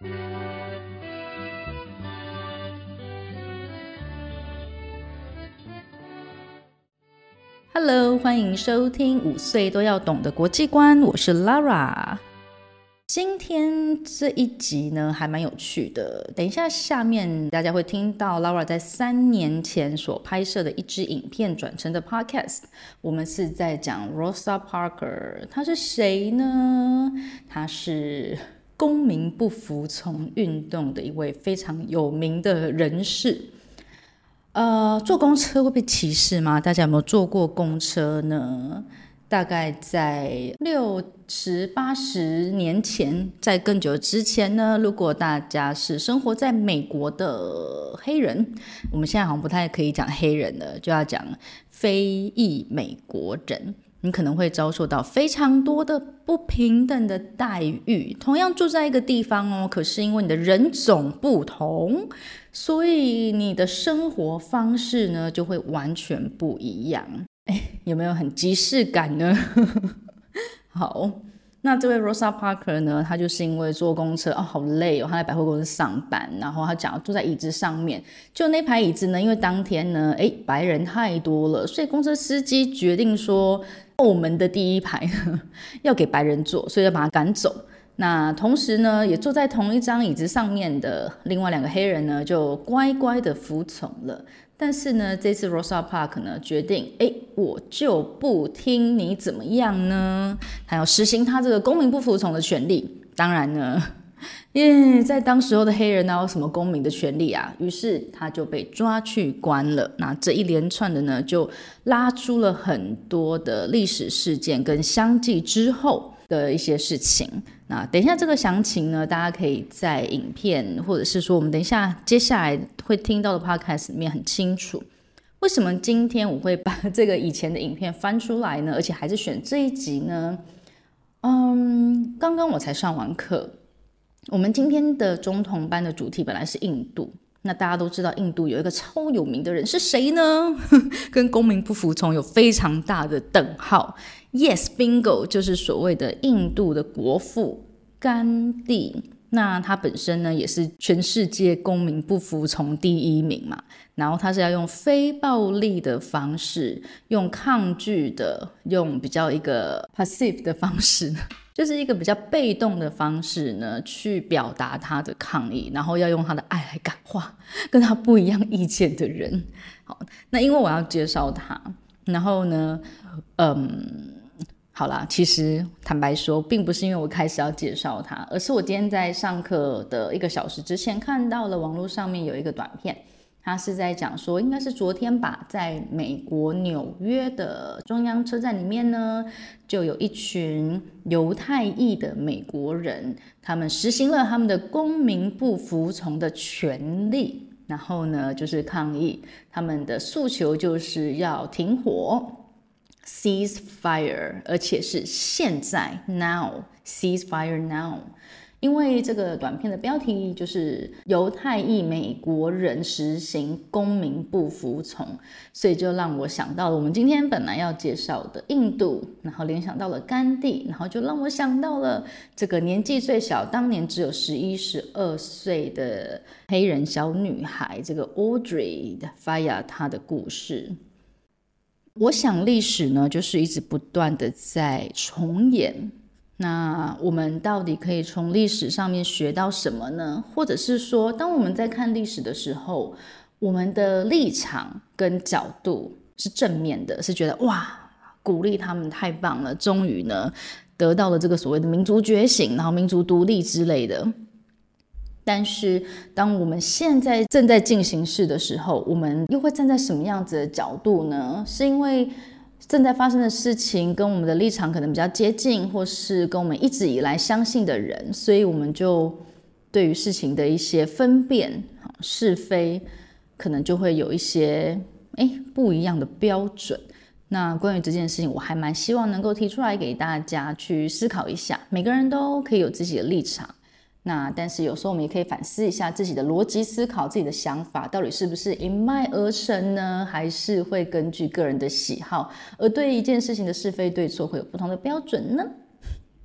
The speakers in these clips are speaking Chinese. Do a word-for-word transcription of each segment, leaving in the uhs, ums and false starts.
Hello， 欢迎收听五岁都要懂的国际观，我是 Lara。 今天这一集呢还蛮有趣的，等一下下面大家会听到 Lara 在三年前所拍摄的一支影片转成的 podcast。 我们是在讲 Rosa Parks， 她是谁呢？她是公民不服从运动的一位非常有名的人士。呃，坐公车会被歧视吗？大家有没有坐过公车呢？大概在六十八十年前，在更久之前呢，如果大家是生活在美国的黑人，我们现在好像不太可以讲黑人了，就要讲非裔美国人，你可能会遭受到非常多的不平等的待遇。同样住在一个地方哦，可是因为你的人种不同，所以你的生活方式呢就会完全不一样。哎，有没有很即视感呢？好，那这位 Rosa Parks 呢，他就是因为坐公车哦好累哦，他在百货公司上班，然后他讲坐在椅子上面，就那排椅子呢，因为当天呢，哎白人太多了，所以公车司机决定说，后门的第一排要给白人坐，所以要把他赶走。那同时呢，也坐在同一张椅子上面的另外两个黑人呢，就乖乖的服从了。但是呢，这次 Rosa Parks 呢决定，哎，我就不听你怎么样呢？他要实行他这个公民不服从的权利。当然呢，因为在当时候的黑人哪有什么公民的权利啊？于是他就被抓去关了。那这一连串的呢，就拉出了很多的历史事件跟相继之后的一些事情。那等一下这个详情呢，大家可以在影片或者是说我们等一下接下来会听到的 podcast 里面很清楚。为什么今天我会把这个以前的影片翻出来呢？而且还是选这一集呢？嗯，刚刚我才上完课，我们今天的中同班的主题本来是印度。那大家都知道印度有一个超有名的人是谁呢？跟公民不服从有非常大的等号。Yes, bingo， 就是所谓的印度的国父甘地。那他本身呢也是全世界公民不服从第一名嘛，然后他是要用非暴力的方式，用抗拒的，用比较一个 passive 的方式，就是一个比较被动的方式呢，去表达他的抗议，然后要用他的爱来感化跟他不一样意见的人。好，那因为我要介绍他，然后呢，嗯。好啦，其实坦白说并不是因为我开始要介绍他，而是我今天在上课的一个小时之前看到了网络上面有一个短片，他是在讲说应该是昨天吧，在美国纽约的中央车站里面呢，就有一群犹太裔的美国人，他们实行了他们的公民不服从的权利，然后呢就是抗议，他们的诉求就是要停火，cease fire， 而且是现在 now， cease fire now。 因为这个短片的标题就是犹太裔美国人实行公民不服从，所以就让我想到了我们今天本来要介绍的印度，然后联想到了甘地，然后就让我想到了这个年纪最小，当年只有十一、十二岁的黑人小女孩，这个 Audrey Faya 她的故事。我想历史呢，就是一直不断的在重演。那我们到底可以从历史上面学到什么呢？或者是说，当我们在看历史的时候，我们的立场跟角度是正面的，是觉得哇，鼓励他们太棒了，终于呢得到了这个所谓的民族觉醒，然后民族独立之类的。但是当我们现在正在进行式的时候，我们又会站在什么样子的角度呢？是因为正在发生的事情跟我们的立场可能比较接近，或是跟我们一直以来相信的人，所以我们就对于事情的一些分辨是非可能就会有一些诶不一样的标准。那关于这件事情，我还蛮希望能够提出来给大家去思考一下，每个人都可以有自己的立场，那但是有时候我们也可以反思一下自己的逻辑思考，自己的想法到底是不是一脉而成呢？还是会根据个人的喜好，而对一件事情的是非对错会有不同的标准呢？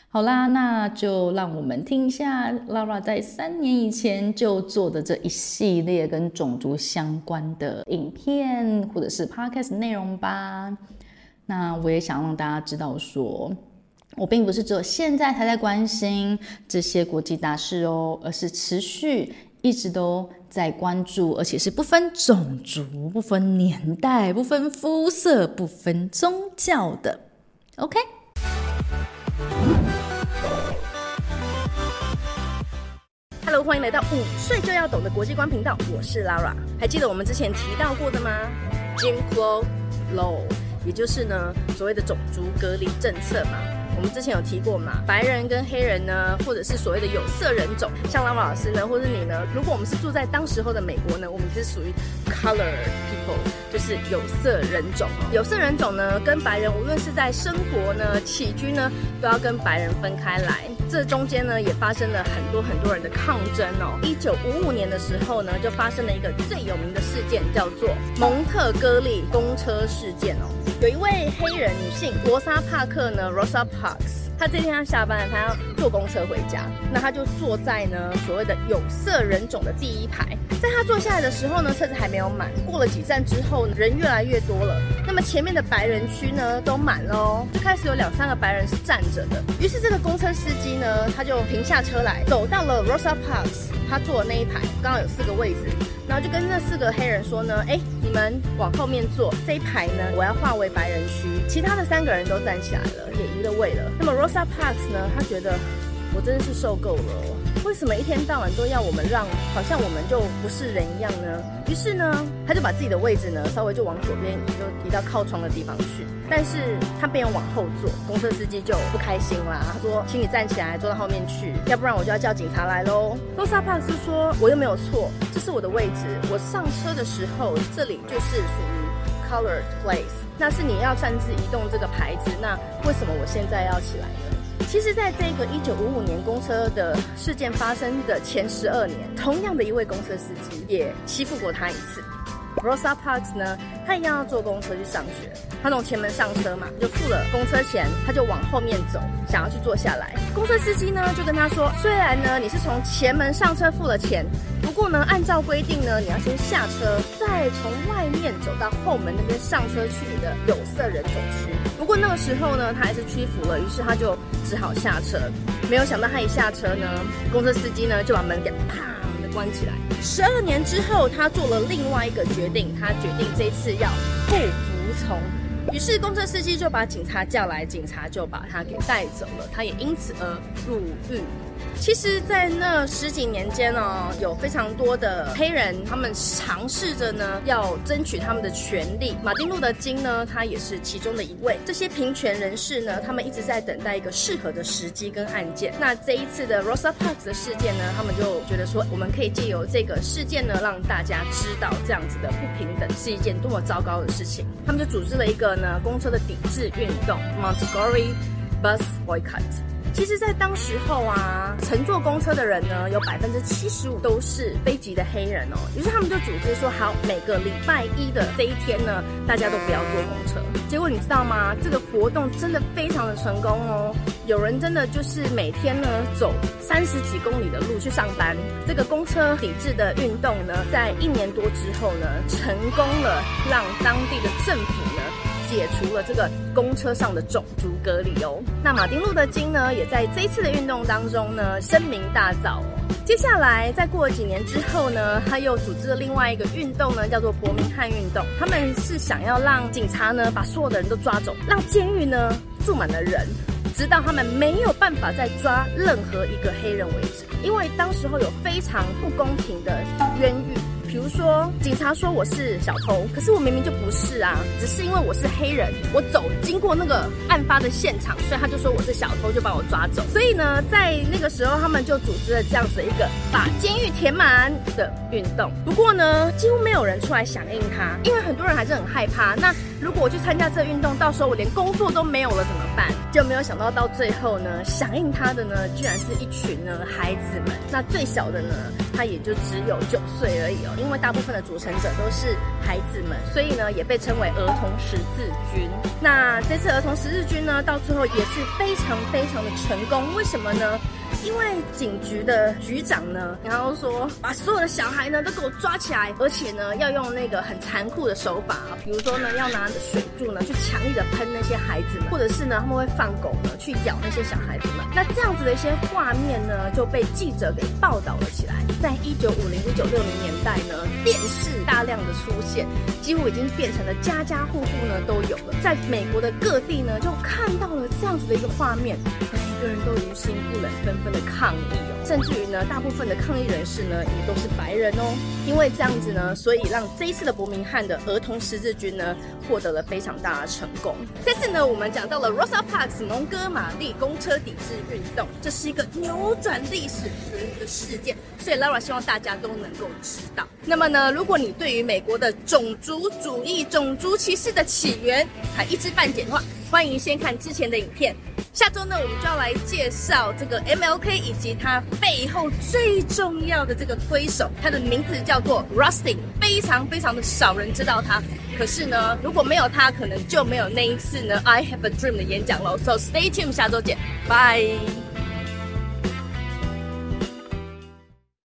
好啦，那就让我们听一下 Lara 在三年以前就做的这一系列跟种族相关的影片或者是 podcast 内容吧。那我也想让大家知道说，我并不是只有现在才在关心这些国际大事哦，而是持续一直都在关注，而且是不分种族、不分年代、不分肤色、不分宗教的。OK。 Hello， 欢迎来到五岁就要懂的国际观频道，我是 Lara。还记得我们之前提到过的吗 ？Jim Crow Law， 也就是呢所谓的种族隔离政策嘛。我们之前有提过嘛，白人跟黑人呢，或者是所谓的有色人种，像拉瓦老师呢，或者你呢，如果我们是住在当时候的美国呢，我们是属于 colored people， 就是有色人种。有色人种呢，跟白人无论是在生活呢、起居呢，都要跟白人分开来。这中间呢，也发生了很多很多人的抗争哦。一九五五年的时候呢，就发生了一个最有名的事件，叫做蒙特哥利公车事件哦。有一位黑人女性罗莎帕克呢 ，Rosa Parks， 她这天她下班了，她要坐公车回家，那她就坐在呢所谓的有色人种的第一排。在她坐下来的时候呢，车子还没有满，过了几站之后，人越来越多了。那么前面的白人区呢都满了哦，就开始有两三个白人是站着的。于是这个公车司机呢，他就停下车来，走到了 Rosa Parks 他坐的那一排，刚好有四个位置。然后就跟那四个黑人说呢，哎，你们往后面坐，这一排呢，我要划为白人区。其他的三个人都站起来了，也移了位了。那么 Rosa Parks 呢，他觉得我真的是受够了，为什么一天到晚都要我们让，好像我们就不是人一样呢？于是呢，他就把自己的位置呢，稍微就往左边移，就移到靠窗的地方去。但是他没有往后坐，公车司机就不开心啦。他说：“请你站起来，坐到后面去，要不然我就要叫警察来喽。” Rosa Parks 说：“我又没有错，这是我的位置。我上车的时候，这里就是属于 colored place， 那是你要擅自移动这个牌子，那为什么我现在要起来呢？”其实，在这个一九五五年公车的事件发生的前十二年，同样的一位公车司机也欺负过他一次。Rosa Parks 呢，他一样要坐公车去上学。他从前门上车嘛，就付了公车钱，他就往后面走，想要去坐下来。公车司机呢就跟他说，虽然呢你是从前门上车付了钱，不过呢按照规定呢，你要先下车，再从外面走到后门那边上车去你的有色人种区。不过那个时候呢，他还是屈服了，于是他就只好下车。没有想到他一下车呢，公车司机呢就把门给啪的关起来。十二年之后，他做了另外一个决定，他决定这次要不服从。于是公车司机就把警察叫来，警察就把他给带走了，他也因此而入狱。其实，在那十几年间哦，有非常多的黑人，他们尝试着呢要争取他们的权利。马丁·路德·金呢，他也是其中的一位。这些平权人士呢，他们一直在等待一个适合的时机跟案件。那这一次的 Rosa Parks 的事件呢，他们就觉得说，我们可以借由这个事件呢，让大家知道这样子的不平等是一件多么糟糕的事情。他们就组织了一个呢公车的抵制运动 ，Montgomery Bus Boycott。其实，在当时候啊，乘坐公车的人呢，有百分之七十五都是非籍的黑人哦。于是他们就组织说，好，每个礼拜一的这一天呢，大家都不要坐公车。结果你知道吗？这个活动真的非常的成功哦。有人真的就是每天呢走三十几公里的路去上班。这个公车抵制的运动呢，在一年多之后呢，成功了，让当地的政府呢解除了这个公车上的种族隔离哦。那马丁·路德·金呢，也在这一次的运动当中呢声名大噪哦。接下来，再过了几年之后呢，他又组织了另外一个运动呢，叫做伯明翰运动。他们是想要让警察呢把所有的人都抓走，让监狱呢住满了人，直到他们没有办法再抓任何一个黑人为止。因为当时候有非常不公平的冤狱。比如说，警察说我是小偷，可是我明明就不是啊，只是因为我是黑人，我走经过那个案发的现场，所以他就说我是小偷，就把我抓走。所以呢，在那个时候，他们就组织了这样子一个把监狱填满的运动。不过呢，几乎没有人出来响应他，因为很多人还是很害怕。那如果我去参加这个运动，到时候我连工作都没有了怎么办？就没有想到到最后呢，响应他的呢，居然是一群呢孩子们。那最小的呢，他也就只有九岁而已哦。因为大部分的组成者都是孩子们，所以呢，也被称为儿童十字军。那这次儿童十字军呢，到最后也是非常非常的成功。为什么呢？因为警局的局长呢，然后说把所有的小孩呢都给我抓起来，而且呢要用那个很残酷的手法，比如说呢要拿着水柱呢去强力的喷那些孩子们，或者是呢他们会放狗呢去咬那些小孩子们。那这样子的一些画面呢就被记者给报道了起来。在一九五零、一九六零年代呢，电视大量的出现，几乎已经变成了家家户户呢都有了。在美国的各地呢，就看到了这样子的一个画面。每个人都于心不忍，纷纷的抗议哦，甚至于呢，大部分的抗议人士呢也都是白人哦。因为这样子呢，所以让这一次的伯明翰的儿童十字军呢获得了非常大的成功。这次呢，我们讲到了 Rosa Parks 蒙哥马利公车抵制运动，这是一个扭转历史的一个事件，所以 Lara 希望大家都能够知道。那么呢，如果你对于美国的种族主义、种族歧视的起源还一知半解的话，欢迎先看之前的影片。下周呢，我们就要来介绍这个 M L K 以及他背后最重要的这个推手，他的名字叫做 Rustin， 非常非常的少人知道他。可是呢，如果没有他，可能就没有那一次呢 I Have a Dream 的演讲咯。So stay tuned， 下周见，拜。